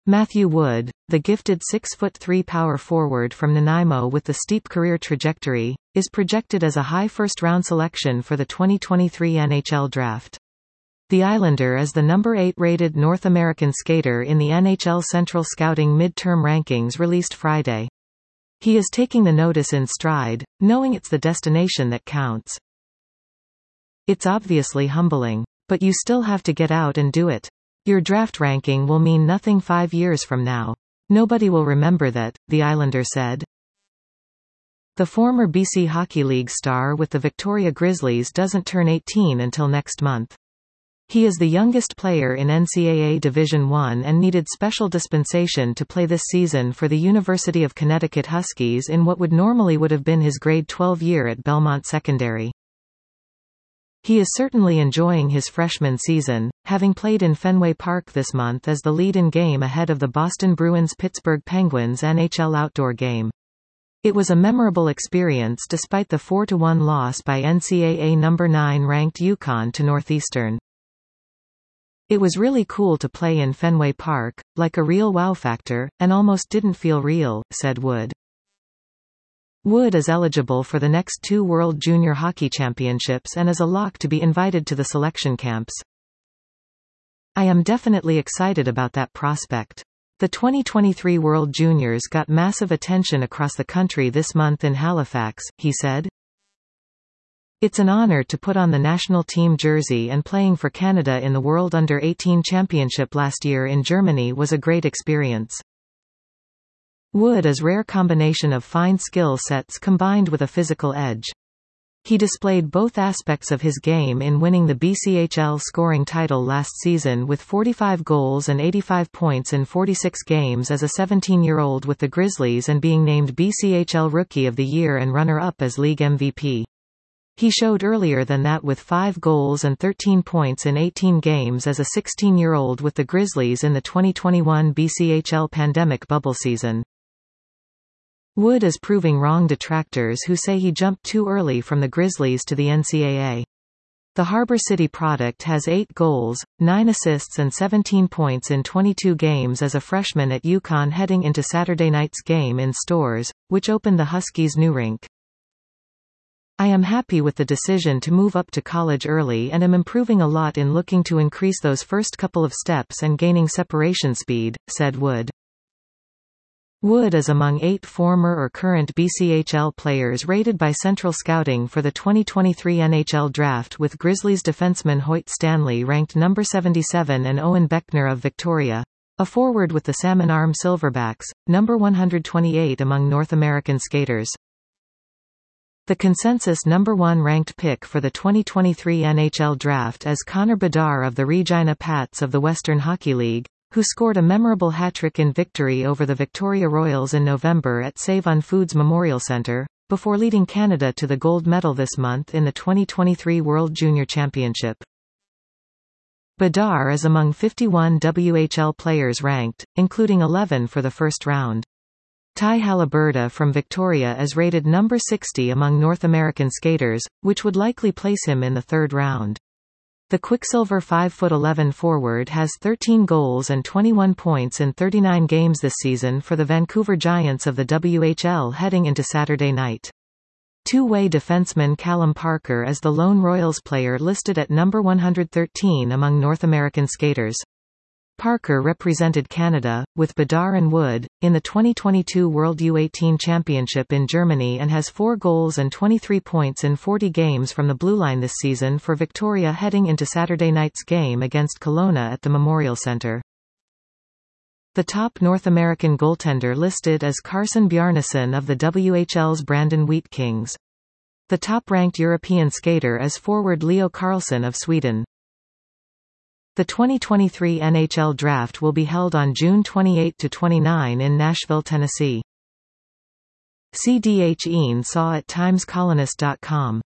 Matthew Wood, the gifted 6'3" power forward from Nanaimo with the steep career trajectory, is projected as a high first-round selection for the 2023 NHL Draft. The Islander is the number 8 rated North American skater in the NHL Central Scouting midterm rankings released Friday. He is taking the notice in stride, knowing it's the destination that counts. It's obviously humbling. But you still have to get out and do it. Your draft ranking will mean nothing 5 years from now. Nobody will remember that, the Islander said. The former BC Hockey League star with the Victoria Grizzlies doesn't turn 18 until next month. He is the youngest player in NCAA Division I and needed special dispensation to play this season for the University of Connecticut Huskies in what would have been his grade 12 year at Belmont Secondary. He is certainly enjoying his freshman season, having played in Fenway Park this month as the lead-in game ahead of the Boston Bruins-Pittsburgh Penguins NHL outdoor game. It was a memorable experience despite the 4-1 loss by NCAA No. 9 ranked UConn to Northeastern. It was really cool to play in Fenway Park, like a real wow factor, and almost didn't feel real, said Wood. Wood is eligible for the next 2 World Junior Hockey Championships and is a lock to be invited to the selection camps. I am definitely excited about that prospect. The 2023 World Juniors got massive attention across the country this month in Halifax, he said. It's an honor to put on the national team jersey, and playing for Canada in the World Under-18 Championship last year in Germany was a great experience. Wood is rare combination of fine skill sets combined with a physical edge. He displayed both aspects of his game in winning the BCHL scoring title last season with 45 goals and 85 points in 46 games as a 17-year-old with the Grizzlies and being named BCHL Rookie of the Year and runner-up as league MVP. He showed earlier than that with 5 goals and 13 points in 18 games as a 16-year-old with the Grizzlies in the 2021 BCHL pandemic bubble season. Wood is proving wrong detractors who say he jumped too early from the Grizzlies to the NCAA. The Harbor City product has 8 goals, 9 assists and 17 points in 22 games as a freshman at UConn heading into Saturday night's game in Stores, which opened the Huskies' new rink. I am happy with the decision to move up to college early and am improving a lot in looking to increase those first couple of steps and gaining separation speed, said Wood. Wood is among 8 former or current BCHL players rated by Central Scouting for the 2023 NHL Draft, with Grizzlies defenseman Hoyt Stanley ranked number 77 and Owen Beckner of Victoria, a forward with the Salmon Arm Silverbacks, number 128 among North American skaters. The consensus number 1 ranked pick for the 2023 NHL Draft is Connor Bedard of the Regina Pats of the Western Hockey League, who scored a memorable hat-trick in victory over the Victoria Royals in November at Save-On-Foods Memorial Centre, before leading Canada to the gold medal this month in the 2023 World Junior Championship. Bedard is among 51 WHL players ranked, including 11 for the first round. Ty Haliburda from Victoria is rated number 60 among North American skaters, which would likely place him in the third round. The Quicksilver 5'11" forward has 13 goals and 21 points in 39 games this season for the Vancouver Giants of the WHL heading into Saturday night. Two-way defenseman Callum Parker is the lone Royals player listed at number 113 among North American skaters. Parker represented Canada, with Bedard and Wood, in the 2022 World U18 Championship in Germany and has 4 goals and 23 points in 40 games from the blue line this season for Victoria heading into Saturday night's game against Kelowna at the Memorial Centre. The top North American goaltender listed is Carson Bjarnason of the WHL's Brandon Wheat Kings. The top-ranked European skater is forward Leo Carlsson of Sweden. The 2023 NHL Draft will be held on June 28 to 29 in Nashville, Tennessee. See D. H. Ean Saw at timescolonist.com.